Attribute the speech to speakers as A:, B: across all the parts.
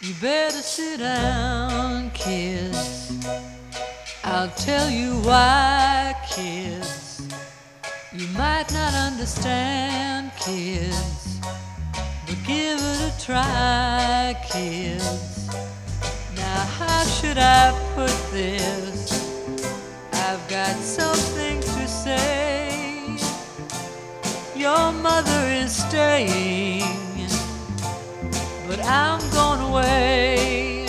A: You better sit down, kids. I'll tell you why, kids. You might not understand, kids, but give it a try, kids. Now how should I put this? I've got something to say. Your mother is staying, but I'm going away.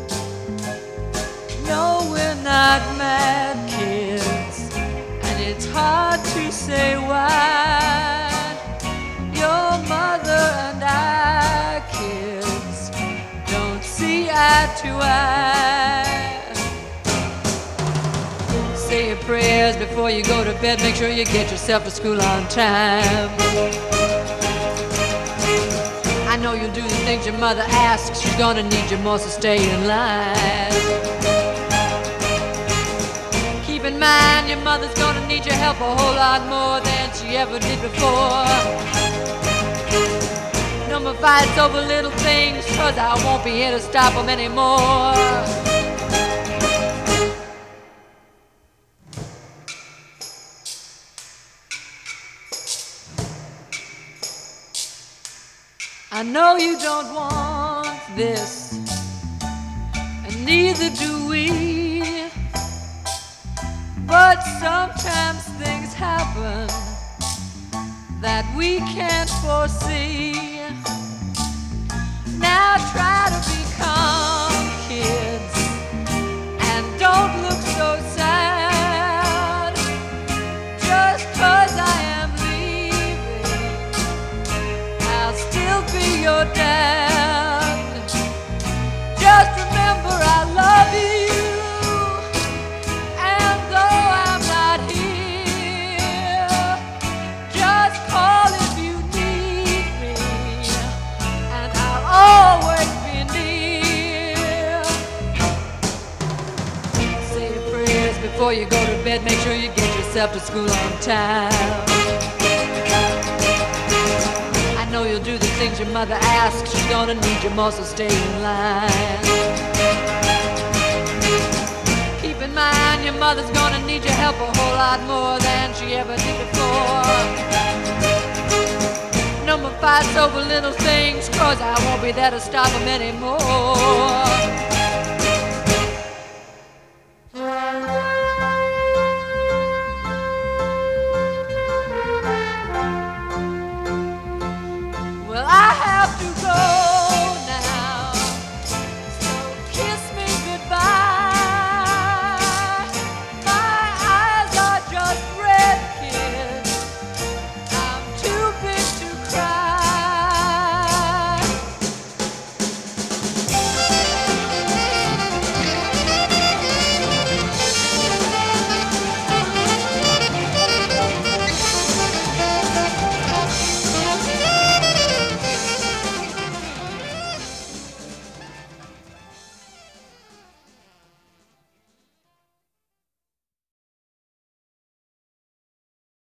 A: No, we're not mad, kids, and it's hard to say why. Your mother and I, kids, don't see eye to eye. Say your prayers before you go to bed. Make sure you get yourself to school on time. I know you'll do the things your mother asks. She's gonna need you more, so stay in line. Keep in mind your mother's gonna need your help a whole lot more than she ever did before. No more fights over little things, 'cause I won't be here to stop them anymore. I know you don't want this, and neither do we. But sometimes things happen that we can't foresee. Now try to be calm, kids, and don't look so sad. Just 'cause I am leaving, I'll still be your dad. Just remember I love you, and though I'm not here, just call if you need me, and I'll always be near. Say your prayers before you go to bed. Make sure you get yourself to school on time. I know you'll do the things your mother asks. She's gonna need you more, so stay in line. Keep in mind your mother's gonna need your help a whole lot more than she ever did before. No more fights over little things, 'cause I won't be there to stop them anymore.